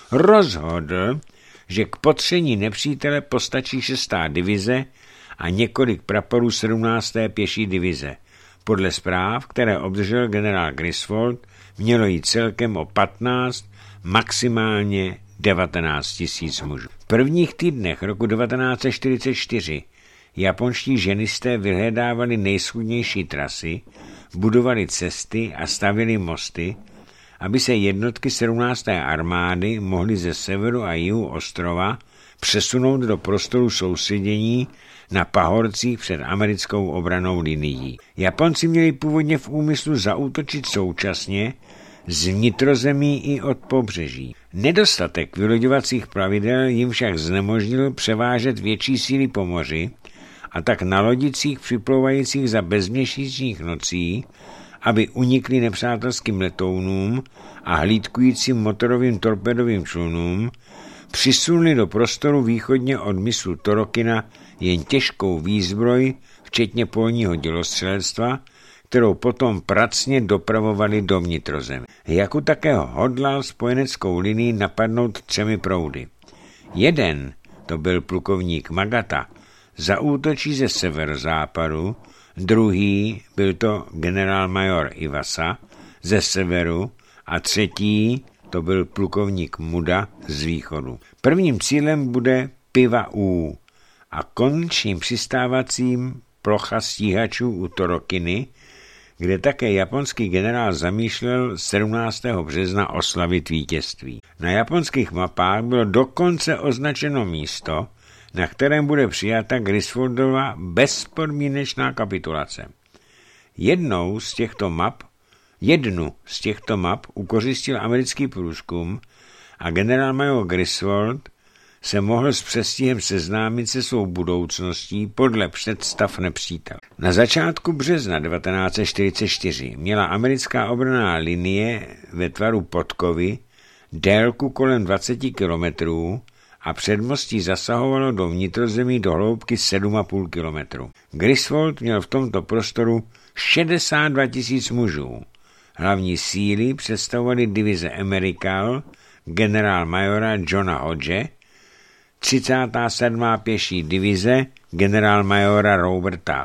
rozhodl, že k potření nepřítele postačí šestá divize a několik praporů sedmnácté pěší divize. Podle zpráv, které obdržel generál Griswold, mělo jít celkem o patnáct, maximálně devatenáct tisíc mužů. V prvních týdnech roku devatenáct set čtyřicet čtyři japonští ženisté vyhledávali nejschůdnější trasy, budovali cesty a stavili mosty, aby se jednotky sedmnácté armády mohly ze severu a jihu ostrova přesunout do prostoru soustředění na pahorcích před americkou obranou linií. Japonci měli původně v úmyslu zaútočit současně z vnitrozemí i od pobřeží. Nedostatek vyloďovacích plavidel jim však znemožnil převážet větší síly po moři a tak na lodicích připlouvajících za bezměsíčních nocí, aby unikli nepřátelským letounům a hlídkujícím motorovým torpedovým člunům, přisunuli do prostoru východně od mysu Torokina jen těžkou výzbroj, včetně polního dělostřelectva, kterou potom pracně dopravovali do vnitrozemí. Hyakutake hodlal spojeneckou linii napadnout třemi proudy. Jeden, to byl plukovník Magata, zaútočí ze severozápadu, druhý, byl to generálmajor Iwasa, ze severu a třetí, to byl plukovník Muda z východu. Prvním cílem bude Piva U a konečným přistávacím plocha stíhačů u Torokiny, kde také japonský generál zamýšlel sedmnáctého března oslavit vítězství. Na japonských mapách bylo dokonce označeno místo, na kterém bude přijata Griswoldova bezpodmínečná kapitulace. Jednou z těchto map, jednu z těchto map ukořistil americký průzkum a generálmajor Griswold se mohl s předstihem seznámit se svou budoucností podle představ nepřítele. Na začátku března devatenáct set čtyřicet čtyři měla americká obranná linie ve tvaru podkovy délku kolem dvacet kilometrů a předmostí zasahovalo do vnitrozemí do hloubky sedm a půl kilometru. Griswold měl v tomto prostoru šedesát dva tisíc mužů. Hlavní síly představovaly divize Americal generál majora Johna Hodge, třicátá sedmá pěší divize generál majora Roberta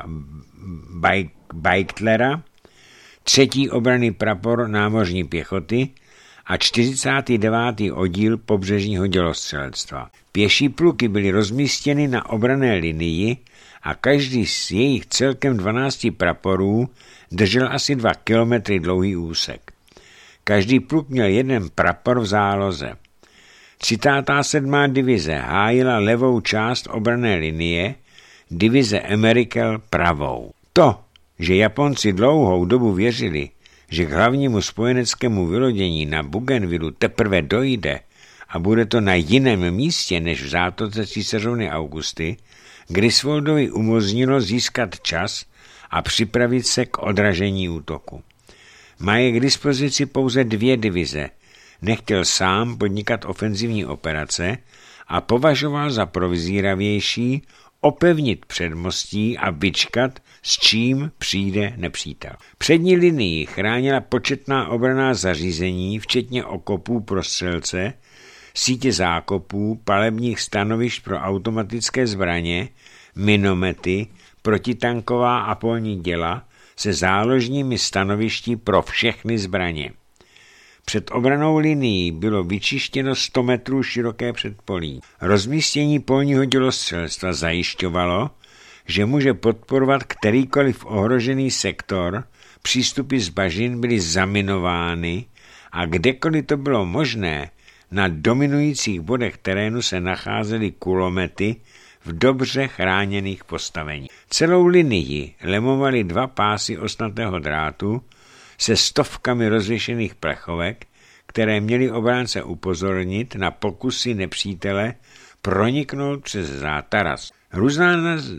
Beichtlera, třetí obranný prapor námořní pěchoty a čtyřicátý devátý oddíl pobřežního dělostřelectva. Pěší pluky byly rozmístěny na obranné linii a každý z jejich celkem dvanácti praporů držel asi dva kilometry dlouhý úsek. Každý pluk měl jeden prapor v záloze. třicátá sedmá divize hájila levou část obranné linie, divize Americal pravou. To, že Japonci dlouhou dobu věřili, že k hlavnímu spojeneckému vylodění na Bougainvillu teprve dojde a bude to na jiném místě než v zátoce císařovny Augusty, Griswoldovi umožnilo získat čas a připravit se k odražení útoku. Má je k dispozici pouze dvě divize, nechtěl sám podnikat ofenzivní operace a považoval za provizíravější opevnit předmostí a vyčkat, s čím přijde nepřítel. Přední linii chránila početná obranná zařízení, včetně okopů pro střelce, sítě zákopů, palebních stanovišť pro automatické zbraně, minomety, protitanková a polní děla se záložními stanovišti pro všechny zbraně. Před obranou linií bylo vyčištěno sto metrů široké předpolí. Rozmístění polního dělostřelstva zajišťovalo, že může podporovat kterýkoliv ohrožený sektor, přístupy z bažin byly zaminovány a kdekoliv to bylo možné, na dominujících bodech terénu se nacházely kulomety v dobře chráněných postaveních. Celou linii lemovaly dva pásy ostnatého drátu se stovkami rozvěšených plechovek, které měly obránce upozornit na pokusy nepřítele proniknout přes zátaras. Různá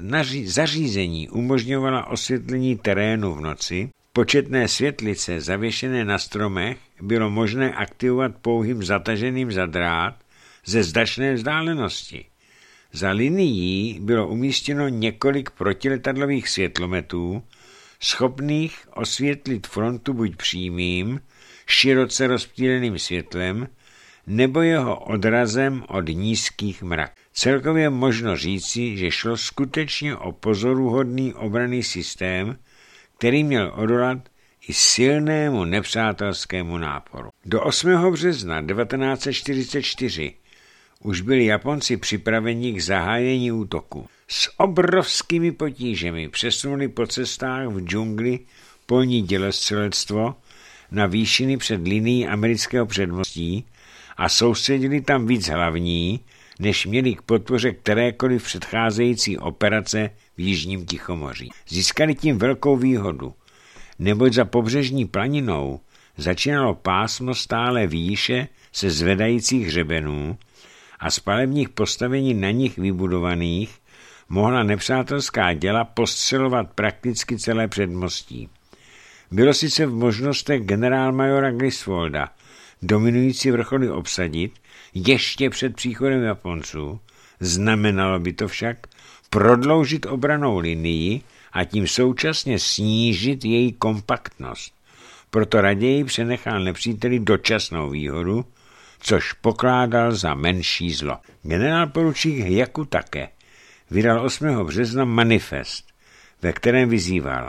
zařízení umožňovala osvětlení terénu v noci, početné světlice zavěšené na stromech bylo možné aktivovat pouhým zataženým za drát ze značné vzdálenosti. Za linií bylo umístěno několik protiletadlových světlometů, schopných osvětlit frontu buď přímým, široce rozptýleným světlem, nebo jeho odrazem od nízkých mrak. Celkově možno říci, že šlo skutečně o pozoruhodný obranný systém, který měl odolat i silnému nepřátelskému náporu. Do osmého března devatenáct set čtyřicet čtyři už byli Japonci připraveni k zahájení útoku. S obrovskými potížemi přesunuli po cestách v džungli polní dělostřelectvo na výšiny před linií amerického předmostí a soustředili tam víc hlavní, než měli k podpoře kterékoliv předcházející operace v jižním Tichomoří. Získali tím velkou výhodu, neboť za pobřežní planinou začínalo pásmo stále výše se zvedajících hřebenů a z palebních postavení na nich vybudovaných mohla nepřátelská děla postřelovat prakticky celé předmostí. Bylo sice v možnostech generálmajora Griswolda dominující vrcholy obsadit ještě před příchodem Japonců, znamenalo by to však prodloužit obrannou linii a tím současně snížit její kompaktnost. Proto raději přenechal nepříteli dočasnou výhodu, což pokládal za menší zlo. Generál poručík Hyakutake vydal osmého března manifest, ve kterém vyzýval: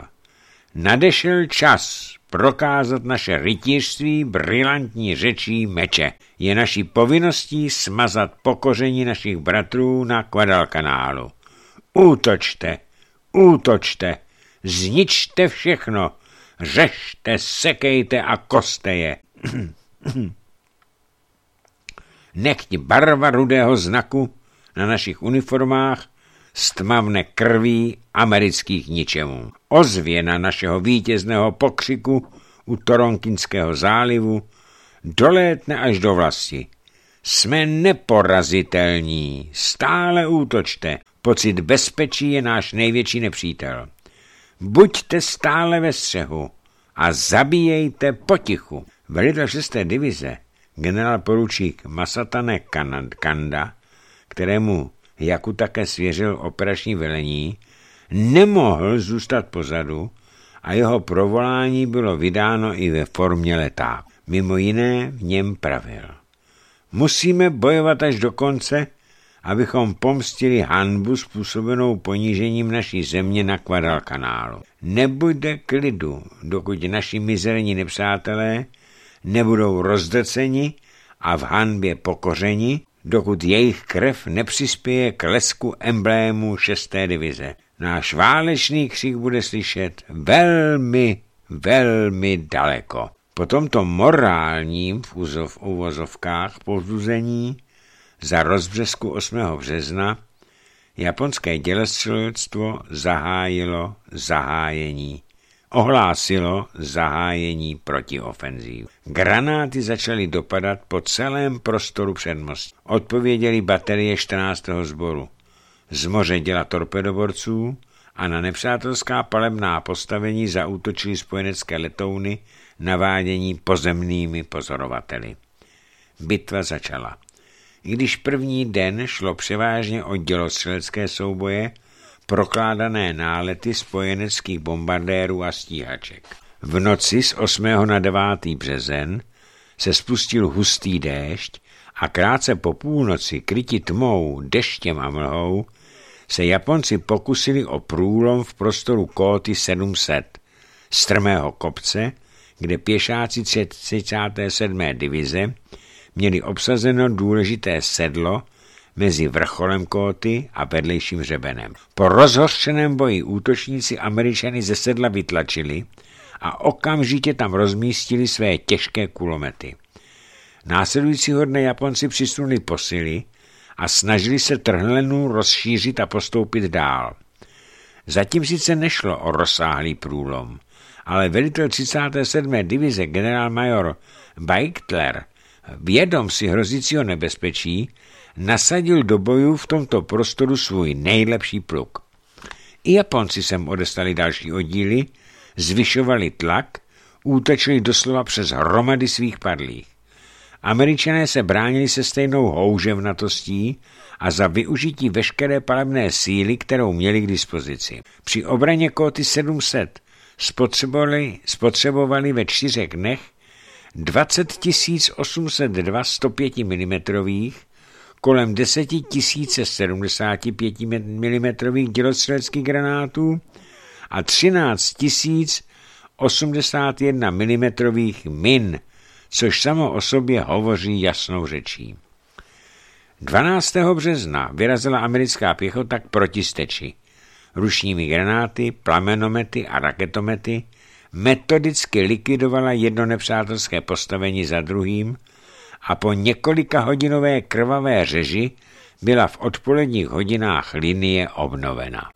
nadešel čas prokázat naše rytířství brilantní řečí meče. Je naší povinností smazat pokoření našich bratrů na Guadalcanálu. Útočte, útočte, zničte všechno, řešte, sekejte a koste je. Nechť barva rudého znaku na našich uniformách stmavne krví amerických ničemů. Ozvěna našeho vítězného pokřiku u Toronkinského zálivu dolétne až do vlasti. Jsme neporazitelní, stále útočte. Pocit bezpečí je náš největší nepřítel. Buďte stále ve střehu a zabíjejte potichu. Velitel šesté divize, generál poručík Masatane Kanda, kterému Jaku také svěřil operační velení, nemohl zůstat pozadu a jeho provolání bylo vydáno i ve formě letáku. Mimo jiné v něm pravil: musíme bojovat až do konce, abychom pomstili hanbu způsobenou ponížením naší země na Guadalcanálu. Nebude klidu, dokud naši mizerní nepřátelé nebudou rozdrceni a v hanbě pokořeni, dokud jejich krev nepřispěje k lesku emblému šesté divize. Náš válečný křik bude slyšet velmi, velmi daleko. Po tomto morálním v uvozovkách povzbuzení za rozbřesku osmého března japonské dělostřelectvo zahájilo zahájení, ohlásilo zahájení protiofenzív. Granáty začaly dopadat po celém prostoru předmostí. Odpověděly baterie čtrnáctého sboru. Z moře děla torpedoborců a na nepřátelská palebná postavení zaútočily spojenecké letouny navádění pozemnými pozorovateli. Bitva začala. I když první den šlo převážně o dělostřelecké souboje, prokládané nálety spojeneckých bombardérů a stíhaček. V noci z osmého na devátý březen se spustil hustý déšť a krátce po půlnoci, kryti tmou, deštěm a mlhou, se Japonci pokusili o průlom v prostoru Kóty sedm set, strmého kopce, kde pěšáci třicáté sedmé divize měli obsazeno důležité sedlo mezi vrcholem Kóty a vedlejším hřebenem. Po rozhořčeném boji útočníci Američany ze sedla vytlačili a okamžitě tam rozmístili své těžké kulomety. Následujícího dne Japonci přisunuli posily a snažili se trhlenu rozšířit a postoupit dál. Zatím sice nešlo o rozsáhlý průlom, ale velitel třicáté sedmé divize generálmajor Beichtler, vědom si hrozícího nebezpečí, nasadil do bojů v tomto prostoru svůj nejlepší pluk. I Japonci sem odestali další oddíly, zvyšovali tlak, útočili doslova přes hromady svých padlých. Američané se bránili se stejnou houževnatostí a za využití veškeré palebné síly, kterou měli k dispozici. Při obraně Kóty sedm set spotřebovali, spotřebovali ve čtyřech dnech dvacet tisíc osm set dva sto pět milimetrů, kolem deset tisíc sedmdesát pět milimetrů dělostřeleckých granátů a třináct tisíc osmdesát jedna milimetrů min, což samo o sobě hovoří jasnou řečí. dvanáctého března vyrazila americká pěchota k protisteči. Ručními granáty, plamenomety a raketomety metodicky likvidovala jedno nepřátelské postavení za druhým a po několika hodinové krvavé řeži byla v odpoledních hodinách linie obnovena.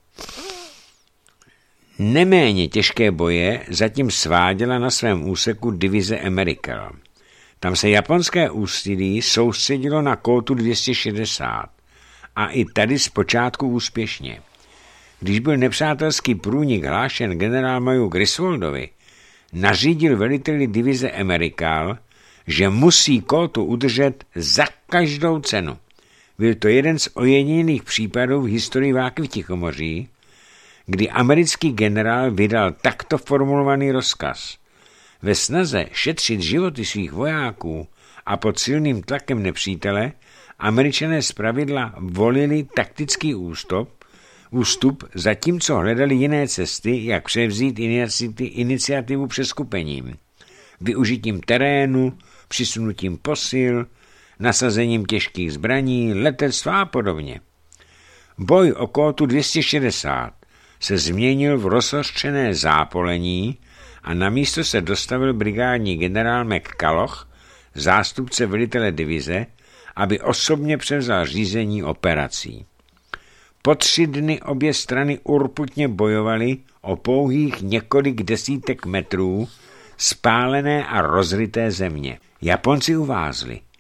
Neméně těžké boje zatím sváděla na svém úseku divize Americal. Tam se japonské úsilí soustředilo na Kótu dvě stě šedesát a i tady zpočátku úspěšně. Když byl nepřátelský průnik hlášen generálmajoru Griswoldovi, nařídil veliteli divize Americal, že musí Kótu udržet za každou cenu. Byl to jeden z ojedinělých případů v historii války v Tichomoří, kdy americký generál vydal takto formulovaný rozkaz. Ve snaze šetřit životy svých vojáků a pod silným tlakem nepřítele Američané zpravidla volili taktický ústup, ústup, zatímco hledali jiné cesty, jak převzít iniciativu přeskupením, využitím terénu, přisunutím posil, nasazením těžkých zbraní, letectva a podobně. Boj o Kótu dvě stě šedesát se změnil v rozhořčené zápolení a na místo se dostavil brigádní generál McCulloch, zástupce velitele divize, aby osobně převzal řízení operací. Po tři dny obě strany urputně bojovaly o pouhých několik desítek metrů spálené a rozryté země. Japonci uvázli.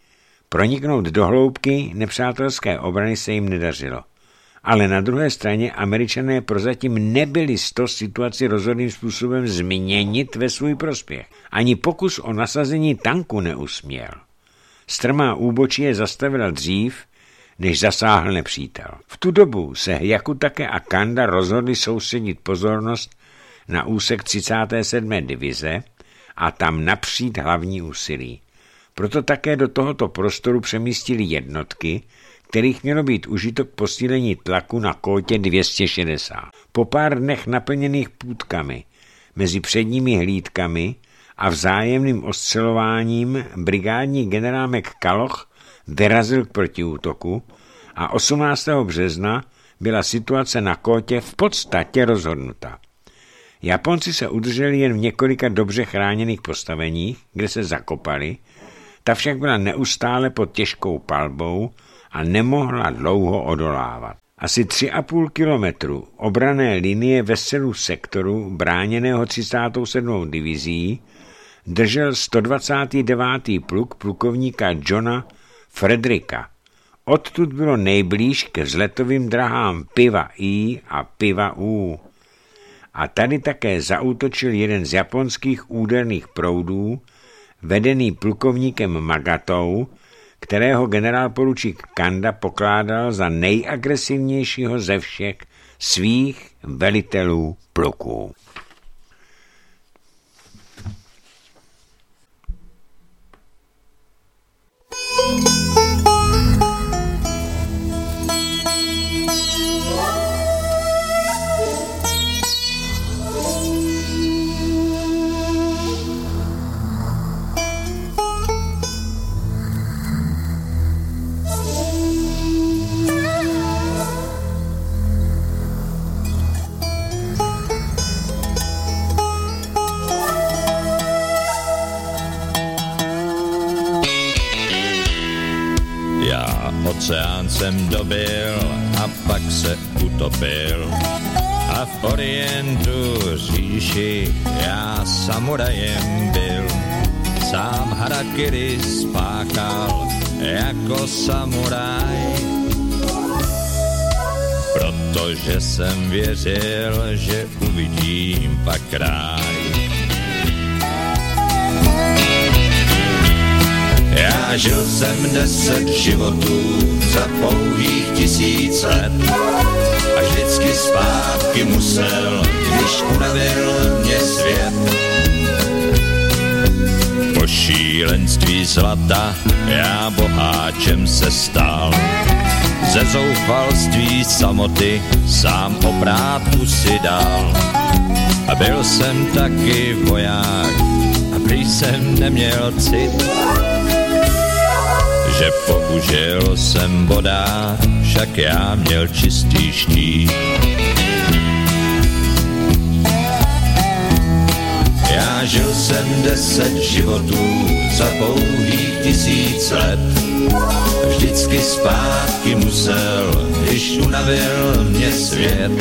Proniknout do hloubky nepřátelské obrany se jim nedařilo. Ale na druhé straně Američané prozatím nebyli z to situaci rozhodným způsobem změnit ve svůj prospěch. Ani pokus o nasazení tanku neusměl. Strmá úbočí je zastavila dřív, než zasáhl nepřítel. V tu dobu se Hyakutake a Kanda rozhodli soustředit pozornost na úsek třicáté sedmé divize a tam napřít hlavní úsilí. Proto také do tohoto prostoru přemístili jednotky, kterých mělo být užito k posílení tlaku na kótě dvě stě šedesát. Po pár dnech naplněných půtkami mezi předními hlídkami a vzájemným ostřelováním brigádní generál McCulloch vyrazil k protiútoku a osmnáctého března byla situace na kótě v podstatě rozhodnuta. Japonci se udrželi jen v několika dobře chráněných postaveních, kde se zakopali, ta však byla neustále pod těžkou palbou a nemohla dlouho odolávat. Asi tři a půl kilometru obranné linie ve středu sektoru bráněného třicátou sedmou divizí držel sto dvacátý devátý pluk plukovníka Johna Fredericka. Odtud bylo nejblíž ke vzletovým drahám Piva I a Piva U. A tady také zaútočil jeden z japonských úderných proudů, vedený plukovníkem Magatou, kterého generálporučík Kanda pokládal za nejagresivnějšího ze všech svých velitelů pluků. Oceán jsem dobil a pak se utopil a v Orientu říši já samurajem byl. Sám harakiri spáchal jako samuraj, protože jsem věřil, že uvidím pak ráj. Já žil jsem deset životů za pouhých tisíc let a vždycky zpátky musel, když unavil mě svět. Po šílenství zlata já boháčem se stal, ze zoufalství samoty sám obrátku si dal. A byl jsem taky voják a prý jsem neměl cit, že použil jsem voda, však já měl čistý štít. Já žil jsem deset životů za pouhých tisíc let, vždycky zpátky musel, když unavil mě svět.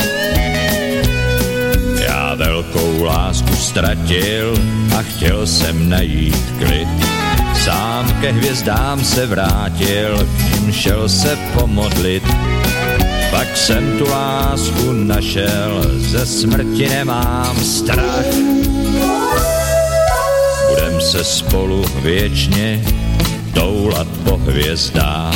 Já velkou lásku ztratil a chtěl jsem najít klid. Sám ke hvězdám se vrátil, k ním šel se pomodlit. Pak jsem tu lásku našel, ze smrti nemám strach. Budem se spolu věčně toulat po hvězdách.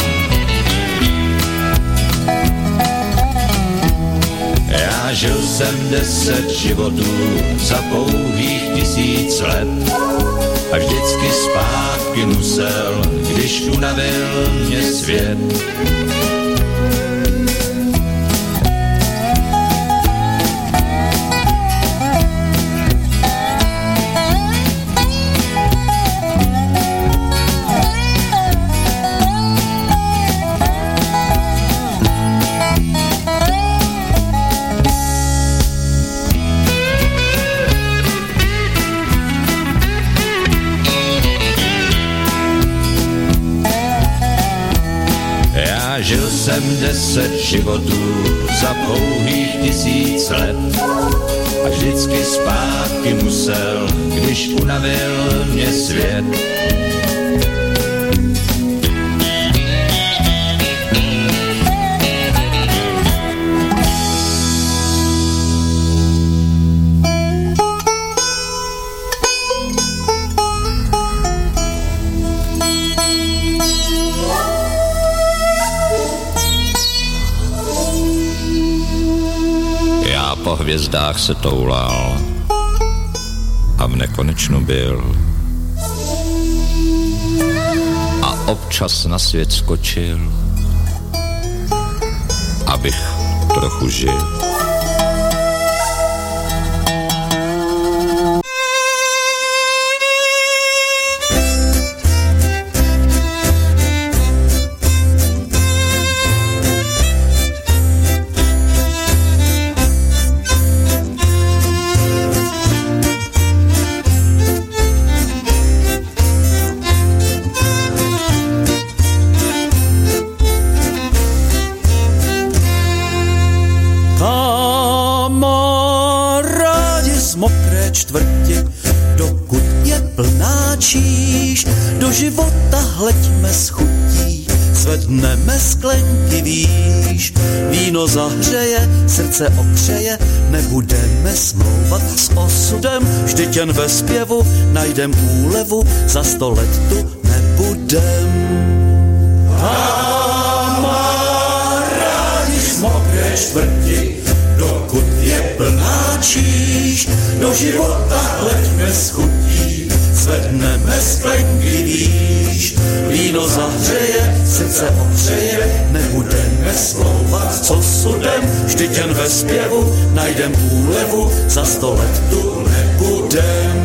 Já žil jsem deset životů za pouhých tisíc let a vždycky zpátky musel, když unavil mě svět. Žil jsem deset životů za pouhých tisíc let a vždycky zpátky musel, když unavil mě svět. hvězdách se toulal a v nekonečnu byl. A občas na svět skočil, abych trochu žil. Čtvrti, dokud je plná číš, do života hleďme s chutí, zvedneme sklenky výš. Víno zahřeje, srdce okřeje, nebudeme smlouvat s osudem, vždyť jen ve zpěvu najdem úlevu, za sto let tu nebudem. Kamarádi z mokré čtvrti, dokud je plná číš, do života hleďme s chutí, zvedneme sklenky výš. Víno zahřeje, srdce okřeje, nebudeme smlouvat s osudem, vždyť jen ve zpěvu najdem úlevu, za sto let tu nebudem.